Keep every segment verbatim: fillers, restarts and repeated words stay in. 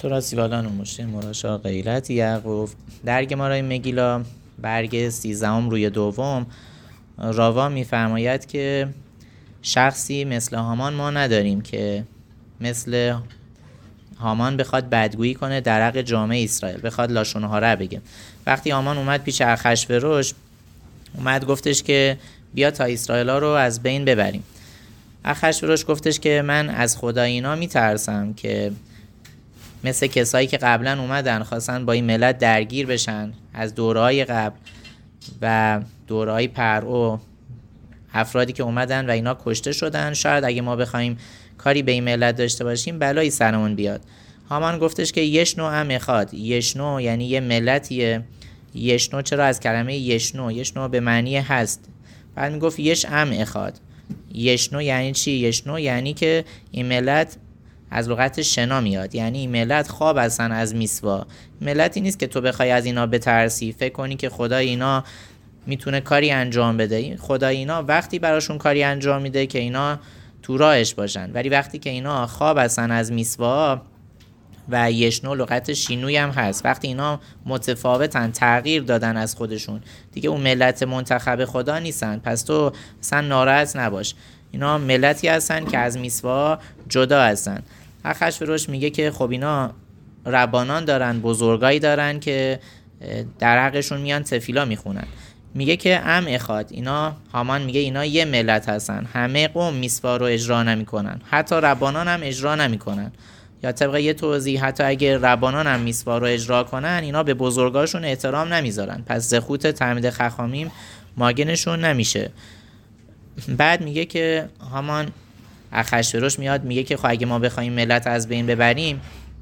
تورا سیوالان و مشه مراشا غیلت یعقوب در گمارای مگیلا برگ سیزدهم روی دوم راوا میفرماید که شخصی مثل هامان ما نداریم که مثل هامان بخواد بدگویی کنه در حق جامعه اسرائیل، بخواد لاشون هاره بگه. وقتی هامان اومد پیش اخشوروش، اومد گفتش که بیا تا اسرائیل ها رو از بین ببریم. اخشوروش گفتش که من از خدا اینا میترسم که مثل کسایی که قبلا اومدن خواستن با این ملت درگیر بشن از دورهای قبل و دورهای پرعو، افرادی که اومدن و اینا کشته شدن، شاید اگه ما بخوایم کاری به این ملت داشته باشیم بلایی سرمون بیاد. هامان گفتش که یشنو هم اخاد. یشنو یعنی یه ملتیه. یشنو چرا از کلمه یشنو؟ یشنو به معنی هست. بعد میگفت یش هم اخاد. یشنو یعنی چی؟ یشنو یعنی که این ملت از لغت شنا میاد، یعنی این ملت خواب هستن از میسوا. ملتی نیست که تو بخوای از اینا بترسی، فکر کنی که خدای اینا میتونه کاری انجام بده. خدای اینا وقتی براشون کاری انجام میده که اینا تو راهش باشن، ولی وقتی که اینا خواب هستن از میسوا و یشنو لغت شینوی هم هست، وقتی اینا متفاوتن، تغییر دادن از خودشون، دیگه اون ملت منتخب خدا نیستن، پس تو اصلا ناراحت نباش. اینا ملتی هستن که از میسوا جدا هستن. اخشوروش میگه که خب اینا ربانان دارن، بزرگایی دارن که در حقشون میان تفیلا میخونن. میگه که ام اخاد. اینا هامان میگه اینا یه ملت هستن، همه قوم میسوا رو اجرا نمیکنن، حتی ربانان هم اجرا نمیکنن. یا طبق یه توضیح حتی اگه ربانان هم میسوا رو اجرا کنن، اینا به بزرگاشون احترام نمیذارن، پس زخوت تعمید خخامیم ماگنشون نمیشه. بعد میگه که هامان اخشوروش میاد میگه که خب اگه ما بخوایم ملت از بین ببریم،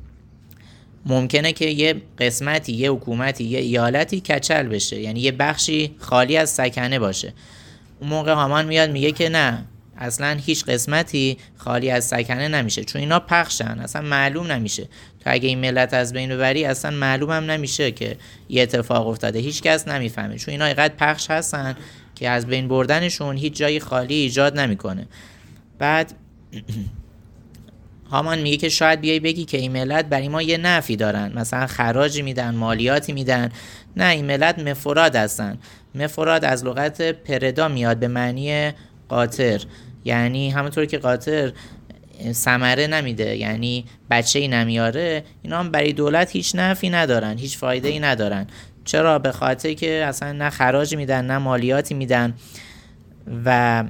ممکنه که یه قسمتی، یه حکومتی، یه ایالتی کچل بشه، یعنی یه بخشی خالی از سکنه باشه. اون موقع هامان میاد میگه که نه، اصلا هیچ قسمتی خالی از سکنه نمیشه، چون اینا پخشن، اصلا معلوم نمیشه. تو اگه این ملت از بین ببری اصلا معلوم هم نمیشه که یه اتفاق افتاده، هیچ کس نمیفهمه، چون اینا اینقدر پخش هستن که از بین بردنشون هیچ جای خالی ایجاد نمیکنه. بعد هامان میگه که شاید بیای بگی که این ملت برای ما یه نفعی دارن، مثلا خراجی میدن، مالیاتی میدن. نه، این ملت مفراد هستن. مفراد از لغت پردا میاد به معنی قاطر، یعنی همونطور که قاطر ثمره نمیده، یعنی بچه‌ای نمیاره، اینا هم برای دولت هیچ نفعی ندارن، هیچ فایده‌ای ندارن. چرا؟ به خاطر که اصلا نه خراج میدن نه مالیاتی میدن. و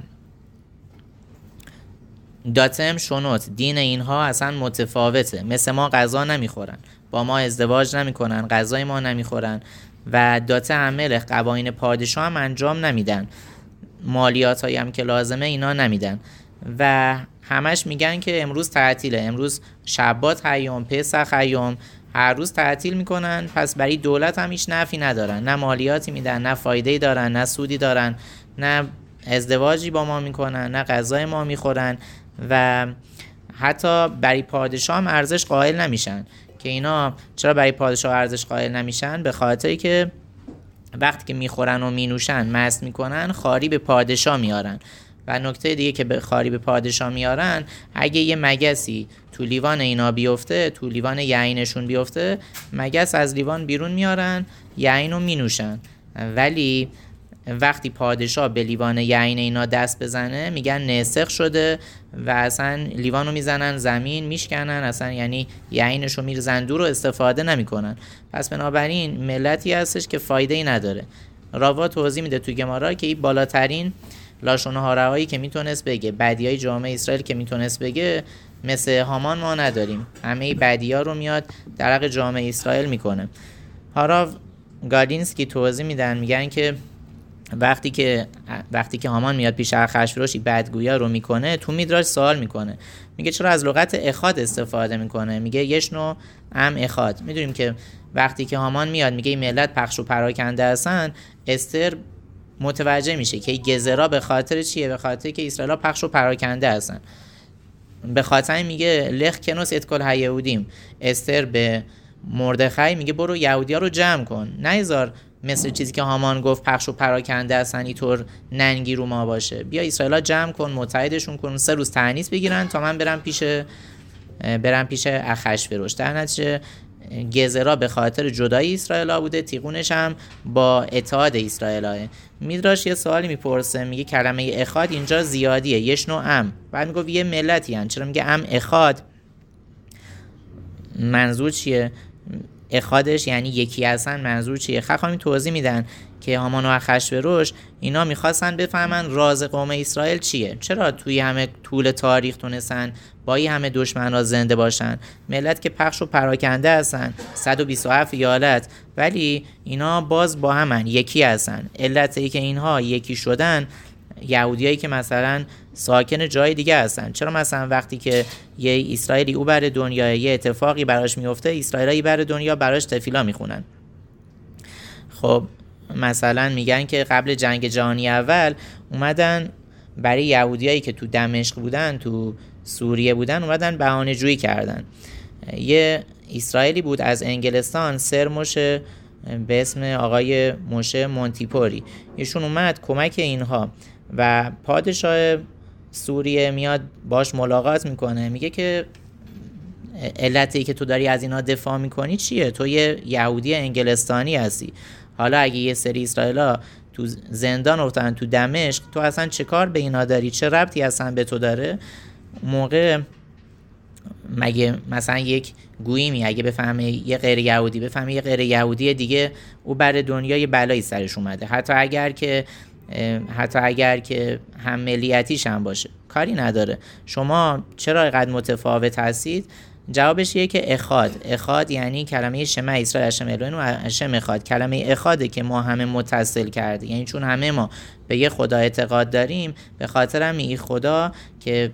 داتم شنوت، دین اینها اصلا متفاوته، مثل ما غذا نمیخورن، با ما ازدواج نمیکنن، غذای ما نمیخورن. و داته عمل قوانین پادشاه هم انجام نمیدن، مالیات هایی هم که لازمه اینا نمیدن. و همش میگن که امروز تعطیله، امروز شبات هیوم، پسخ هیوم، هر روز تعطیل میکنن، پس برای دولت هم هیچ نفعی ندارن، نه مالیاتی میدن، نه فایده‌ای دارن، نه سودی دارن، نه ازدواجی با ما میکنن، نه غذای ما میخورن. و حتی برای پادشاه هم ارزش قائل نمیشن. که اینا چرا برای پادشاه ارزش قائل نمیشن؟ به خاطری که وقتی که میخورن و مینوشن، مست میکنن، خاری به پادشاه میارن. و نکته دیگه که به خاری به پادشاه میارن، اگه یه مگسی تو لیوان اینا بیفته، تو لیوان یعینشون بیفته، مگس از لیوان بیرون میارن، یعین رو مینوشن. ولی وقتی پادشاه به لیوان یعین اینا دست بزنه، میگن نسخ شده و اصلا لیوانو میزنن زمین، میشکنن، اصلا یعنی یعینشو میرزن دور و استفاده نمیکنن. پس بنابراین ملتی هستش که فایده ای نداره. راوا توضیح میده تو گمارا که این بالاترین لاشون هارهایی که میتونست بگه، بدیای جامعه اسرائیل که میتونست بگه، مثل هامان ما نداریم، همه بدیا رو میاد در حق جامعه اسرائیل میکنه. هاراو گالینسکی توضیح میدن، میگن که وقتی که وقتی که هامان میاد پیش اخشوروش بدگویا رو میکنه، تو میدراش سوال میکنه، میگه چرا از لغت اخاد استفاده میکنه؟ میگه یشنو ام اخاد. میدونیم که وقتی که هامان میاد میگه این ملت پخش و پراکنده هستن، استر متوجه میشه که گزرا به خاطر چیه؟ به خاطر که اسرائیل پخش و پراکنده هستن. به خاطر میگه لخ کنوس اتکل هیهودیم. استر به مردخای میگه برو یهودیا رو جمع کن، نذار مثل چیزی که هامان گفت پخش و پراکنده هستن اینطور ننگی رو ما باشه. بیا اسرائیل جمع کن، متحدشون کن، سه روز تعنیس بگیرن تا من برم پیش برن پیش اخشوروش. در نتیجه گزرا به خاطر جدای اسرائیل بوده، تیغونش هم با اتحاد اسرائیل. میدراش یه سوالی میپرسه، میگه کلمه اخاد اینجا زیادیه، یشنو ام، بعد میگه یه ملتی هن، چرا میگه ام اخاد؟ منظور چیه؟ اخادش یعنی یکی هستن، منظور چیه؟ خاخامی توضیح میدن که هامان و اخشوروش اینا میخواستن بفهمن راز قوم اسرائیل چیه، چرا توی همه طول تاریخ تونستن با این همه دشمن را زنده باشن، ملت که پخش و پراکنده هستن، صد و بیست و هفت ایالت، ولی اینا باز با همن، یکی هستن. علت ای که اینها یکی شدن، یهودیایی که مثلا ساکن جای دیگه هستن، چرا مثلا وقتی که یه اسرائیلی او بر دنیا یه اتفاقی براش میفته، اسرائیلی بر دنیا براش تفیلا میخونن؟ خب مثلا میگن که قبل جنگ جهانی اول اومدن برای یهودیایی که تو دمشق بودن، تو سوریه بودن، اومدن بهانه جویی کردن. یه اسرائیلی بود از انگلستان، سر موشه به اسم آقای موشه مونتیپوری، ایشون اومد کمک اینها و پادشاه سوریه میاد باش ملاقات میکنه، میگه که علتی که تو داری از اینا دفاع میکنی چیه؟ تو یه یهودی انگلستانی هستی، حالا اگه یه سری اسرائیلا تو زندان افتادن تو دمشق، تو اصلا چه کار به اینا داری؟ چه ربطی اصلا به تو داره؟ موقع مگه مثلا یک گویمی اگه بفهمه یه غیر یهودی بفهمه یه غیر یهودی دیگه او بر دنیا یه بلایی سرش اومده، حتی اگر که حتی اگر که هم ملیتیش هم باشه، کاری نداره. شما چرا اینقدر متفاوت هستید؟ جوابش یه که اخاد. اخاد یعنی کلمه شما اسرائیل اشم الوهینو اشم اخاد، کلمه اخاده که ما همه متصل کرده، یعنی چون همه ما به یه خدا اعتقاد داریم، به خاطر هم این خدا که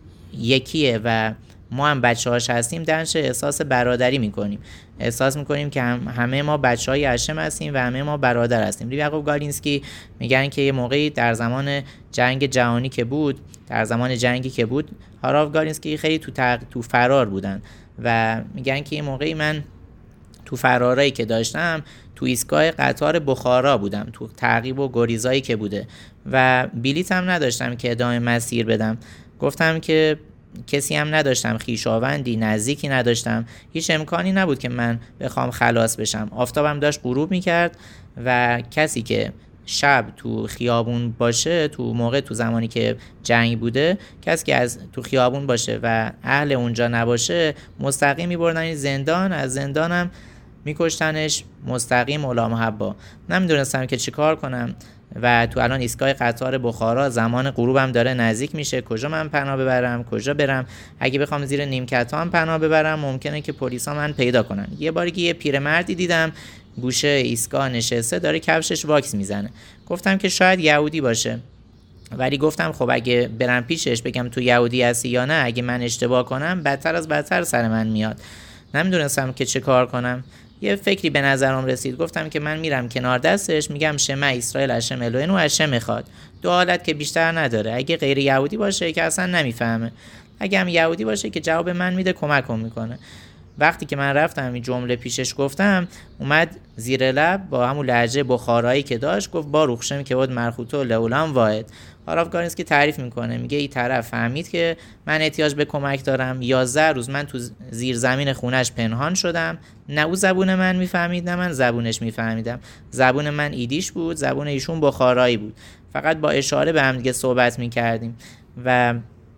یکیه و ما هم بچه هاش هستیم، درنش احساس برادری میکنیم، احساس میکنیم که هم همه ما بچه های اشم هستیم و همه ما برادر هستیم. لیو یعقوب گالینسکی میگن که یه موقعی در زمان جنگ جهانی که بود، در زمان جنگی که بود، هاراو گالینسکی خیلی تو, تق... تو فرار بودن و میگن که یه موقعی من تو فرارایی که داشتم تو ایستگاه قطار بخارا بودم، تو تعقیب و گریزایی که بوده و بلیط هم نداشتم که ادامه مسیر بدم. گفتم که کسی هم نداشتم، خویشاوندی نزدیکی نداشتم، هیچ امکانی نبود که من بخوام خلاص بشم. آفتابم داشت غروب میکرد و کسی که شب تو خیابون باشه، تو موقع تو زمانی که جنگ بوده، کسی که از تو خیابون باشه و اهل اونجا نباشه، مستقیم میبردن زندان، از زندانم میکشتنش مستقیم اولا محبا. نمیدونستم که چی کار کنم و تو الان ایستگاه قطار بخارا زمان غروبم داره نزدیک میشه، کجا من پناه ببرم، کجا برم؟ اگه بخوام زیر نیمکت ها هم پناه ببرم ممکنه که پلیسا من پیدا کنن. یه باری که یه پیرمردی دیدم گوشه ایستگاه نشسته، داره کفشش واکس میزنه، گفتم که شاید یهودی باشه، ولی گفتم خب اگه برم پیشش بگم تو یهودی هستی یا نه، اگه من اشتباه کنم بدتر از بدتر سر من میاد. نمیدونستم که چه کار کنم. یه فکری به نظرم رسید، گفتم که من میرم کنار دستش میگم شما اسرائیل اشم الوهینو اشم اخاد. دو حالت که بیشتر نداره، اگه غیر یهودی باشه که اصلا نمیفهمه، اگه هم یهودی باشه که جواب من میده، کمکم میکنه. وقتی که من رفتم این جمله پیشش گفتم، اومد زیر لب با همون لهجه بخارایی که داشت گفت با روخشم که بود مرخوتو لولان واحد. هاراو گالینسکی تعریف میکنه، میگه این طرف فهمید که من احتیاج به کمک دارم، یازده روز من تو زیر زمین خونش پنهان شدم، نه او زبون من میفهمید نه من زبونش میفهمیدم، زبون من ایدیش بود، زبون ایشون بخارایی بود، فقط با اشاره به هم دیگه صحبت میکردیم و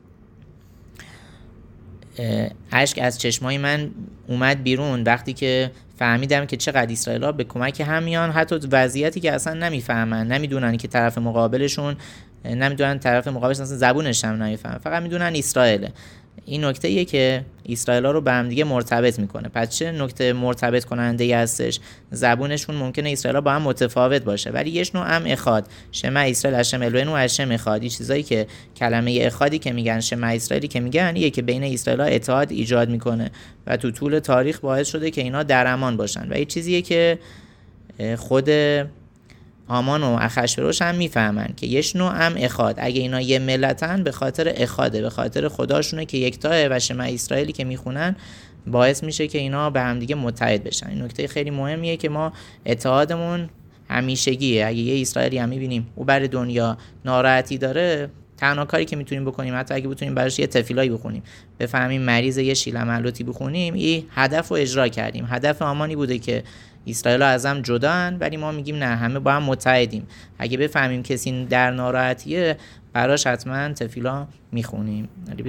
اشک از چشمای من اومد بیرون وقتی که فهمیدم که چقدر اسرائیل‌ها به کمک هم میان، حتی وضعیتی که اصلا نمیفهمن، نمیدونن که طرف مقابلشون، نمیدونن طرف مقابلش اصلا زبونش هم نمیفهمن، فقط میدونن اسرائیل. این نکته ایه که اسرائیل‌ها رو به هم دیگه مرتبط میکنه. پس چه نکته مرتبط کننده ای هستش؟ زبونشون ممکنه اسرائیل‌ها با هم متفاوت باشه، ولی یه نوع هم اخاد، شما اسرائیل اشم الوهینو اشم اخاد. این چیزایی که کلمه اخادی که میگن، شما اسرائیلی که میگن، ایه که بین اسرائیل‌ها اتحاد ایجاد میکنه و تو طول تاریخ باعث شده که اینا در امان باشن و این چیزیه که خود هامان و اخشوروش هم میفهمن که یه نوع هم اخاد، اگه اینا یه ملتن به خاطر اخاده، به خاطر خداشونه که یکتاه و شما اسرائیلی که میخونن باعث میشه که اینا به هم دیگه متحد بشن. این نکته خیلی مهمیه که ما اتحادمون همیشگیه. اگه یه اسرائیلی هم میبینیم او بر دنیا ناراحتی داره، تنها کاری که میتونیم بکنیم، حتی اگه بتونیم براش یه تفیلایی بخونیم، بفهمیم مریض یه شیل عملیاتی بخونیم، این هدف رو اجرا کردیم. هدف هامانی بوده که اسرائیل از هم جدان، ولی ما میگیم نه، همه با هم متحدیم. اگه بفهمیم کسی در ناراحتیه، براش حتما تفیلا میخونیم.